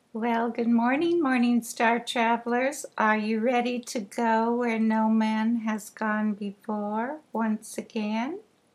Well, good morning, Morning Star travelers. Are you ready to go where no man has gone before once again?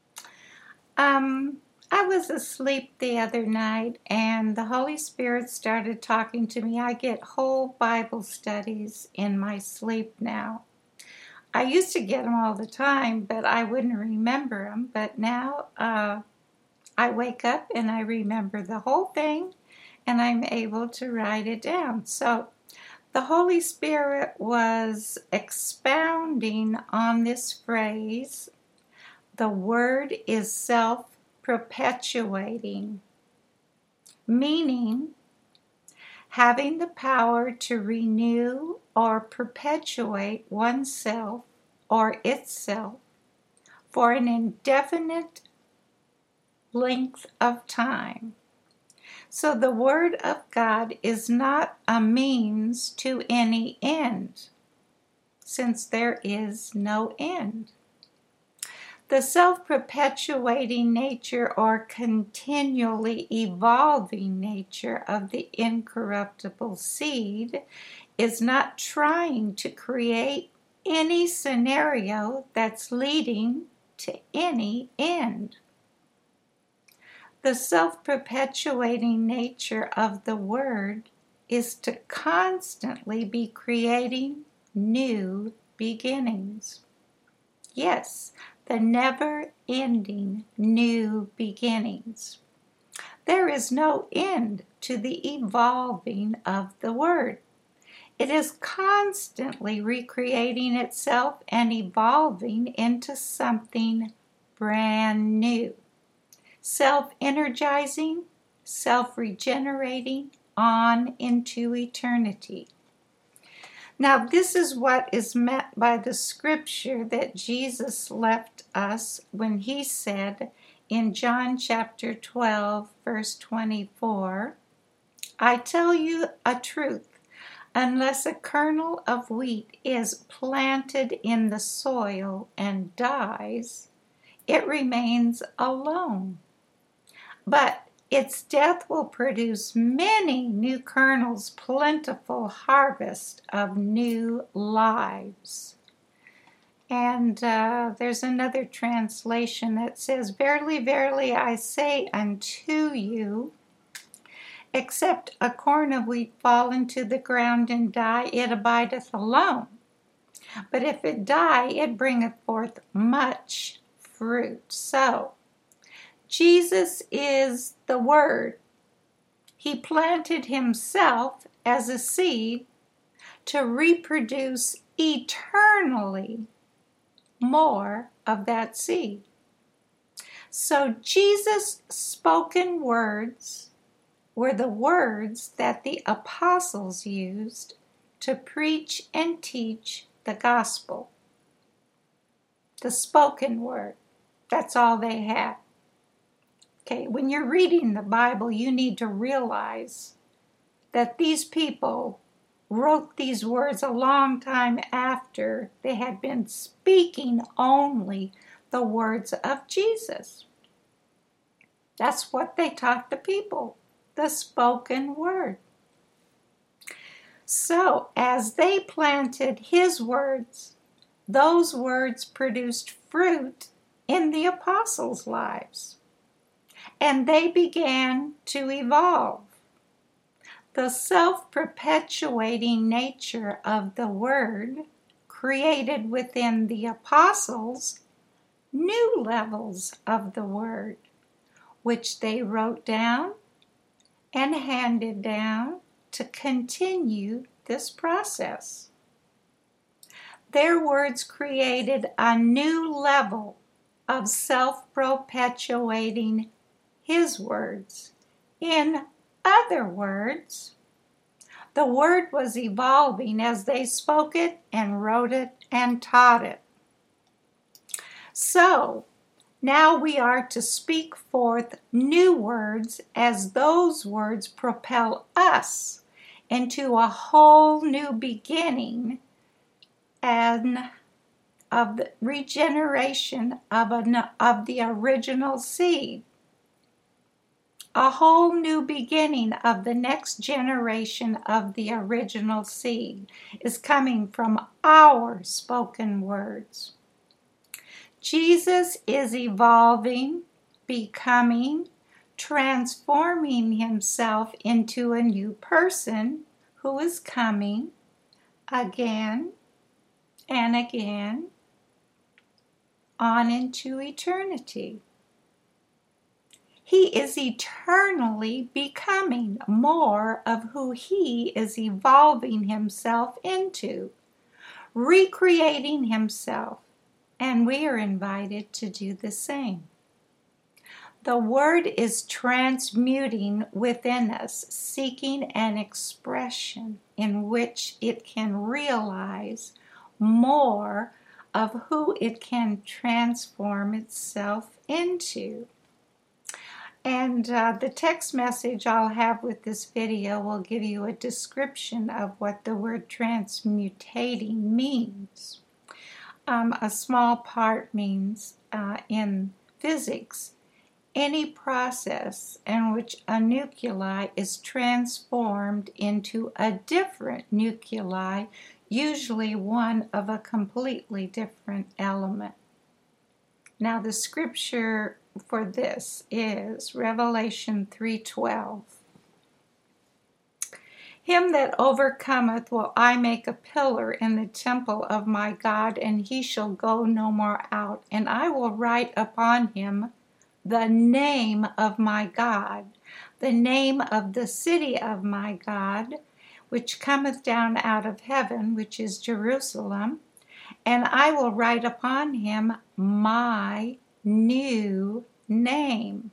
Um, I was asleep the other night and the Holy Spirit started talking to me. I get whole Bible studies in my sleep now. I used to get them all the time, but I wouldn't remember them. But now I wake up and I remember the whole thing and I'm able to write it down. So the Holy Spirit was expounding on this phrase, the Word is self-perpetuating, meaning having the power to renew or perpetuate oneself or itself for an indefinite length of time. So the Word of God is not a means to any end, since there is no end. The self-perpetuating nature or continually evolving nature of the incorruptible seed is not trying to create any scenario that's leading to any end. The self-perpetuating nature of the Word is to constantly be creating new beginnings. Yes, the never-ending new beginnings. There is no end to the evolving of the Word. It is constantly recreating itself and evolving into something brand new. Self-energizing, self-regenerating on into eternity. Now, this is what is meant by the scripture that Jesus left us when he said in John chapter 12, verse 24, I tell you a truth, unless a kernel of wheat is planted in the soil and dies, it remains alone. But its death will produce many new kernels, plentiful harvest of new lives. And there's another translation that says, Verily, verily, I say unto you, except a corn of wheat fall into the ground and die, it abideth alone. But if it die, it bringeth forth much fruit. So, Jesus is the Word. He planted himself as a seed to reproduce eternally more of that seed. So Jesus' spoken words were the words that the apostles used to preach and teach the gospel. The spoken word, that's all they had. Okay, when you're reading the Bible, you need to realize that these people wrote these words a long time after they had been speaking only the words of Jesus. That's what they taught the people, the spoken word. So, as they planted his words, those words produced fruit in the apostles' lives. And they began to evolve. The self-perpetuating nature of the Word created within the apostles new levels of the Word, which they wrote down and handed down to continue this process. Their words created a new level of self-perpetuating his words. In other words, the Word was evolving as they spoke it and wrote it and taught it. So, now we are to speak forth new words as those words propel us into a whole new beginning and of the regeneration of the original seed. A whole new beginning of the next generation of the original seed is coming from our spoken words. Jesus is evolving, becoming, transforming himself into a new person who is coming again and again on into eternity. He is eternally becoming more of who he is evolving himself into, recreating himself, and we are invited to do the same. The Word is transmuting within us, seeking an expression in which it can realize more of who it can transform itself into. And the text message I'll have with this video will give you a description of what the word transmutating means. A small part means in physics, any process in which a nuclei is transformed into a different nuclei, usually one of a completely different element. Now the scripture for this is Revelation 3:12. Him that overcometh will I make a pillar in the temple of my God, and he shall go no more out. And I will write upon him the name of my God, the name of the city of my God, which cometh down out of heaven, which is Jerusalem. And I will write upon him my new name.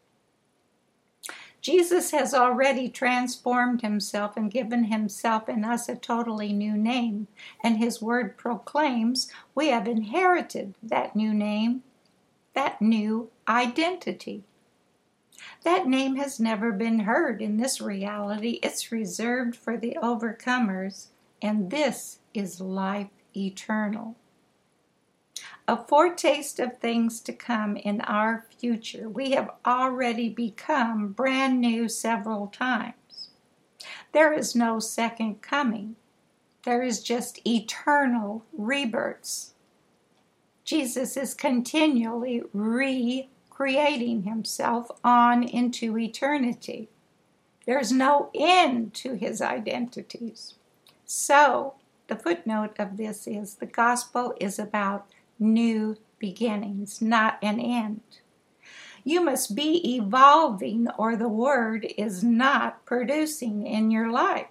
Jesus has already transformed himself and given himself and us a totally new name, and his word proclaims we have inherited that new name, that new identity. That name has never been heard in this reality. It's reserved for the overcomers, and this is life eternal. A foretaste of things to come in our future. We have already become brand new several times. There is no second coming. There is just eternal rebirths. Jesus is continually recreating himself on into eternity. There's no end to his identities. So, the footnote of this is the gospel is about new beginnings, not an end. You must be evolving, or the word is not producing in your life.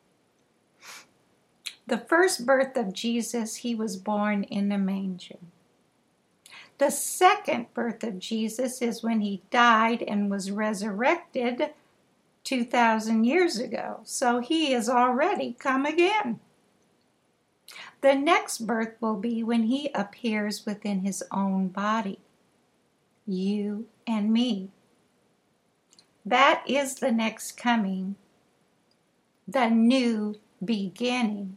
The first birth of Jesus, he was born in a manger. The second birth of Jesus is when he died and was resurrected 2,000 years ago. So he has already come again. The next birth will be when he appears within his own body, you and me. That is the next coming, the new beginning.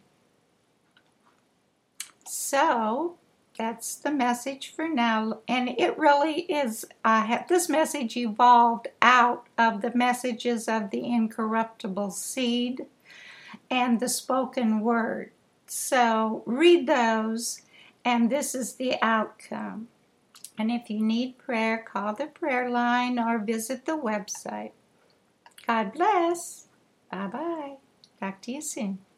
So, that's the message for now, and it really is, this message evolved out of the messages of the incorruptible seed and the spoken word. So read those, and this is the outcome. And if you need prayer, call the prayer line or visit the website. God bless. Bye-bye. Talk to you soon.